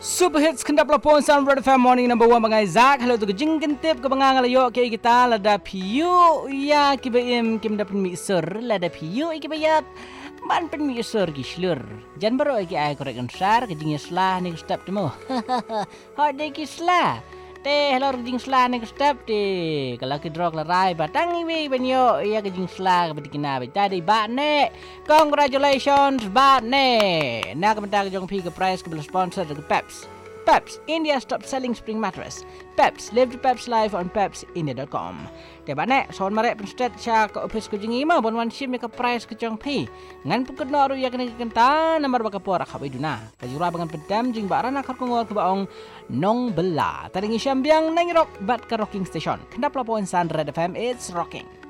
Super hits kendap lapon sound Red FM morning number 1 bangai Zak. Hello tu kejing kentip ke bangang layo ke kita lada piu ya kibaim kim dapin mixer lada piu ikibayat ban pen mixer gislur. Jan baro iki ai korek ansar kejing slah ni step temu. Ha de kislah. Teh lor kejing slah ni step ti. Kalau ki drog larai batang iwi banyo ya kejing slah ke betikina tadi ba ne. Congratulations ba ne. Nak mentak jong pi ke prize ke sponsor ke Peps. Peps, India's top selling spring mattress. Peps, live the Peps life on pepsindia.com. Tiba nek, soal marek penstet sya ke opis ku jengi ma bon wan sim ke price ke jong pi. Ngan pukut no aru ya kena kenta nomor baka porak habai duna. Kajura bangan pedam jing baran akar kongor ke baong nong bela. Tadingi syambiang nang rock bat ke rocking station. Kendap lapoan San Red FM, it's rocking.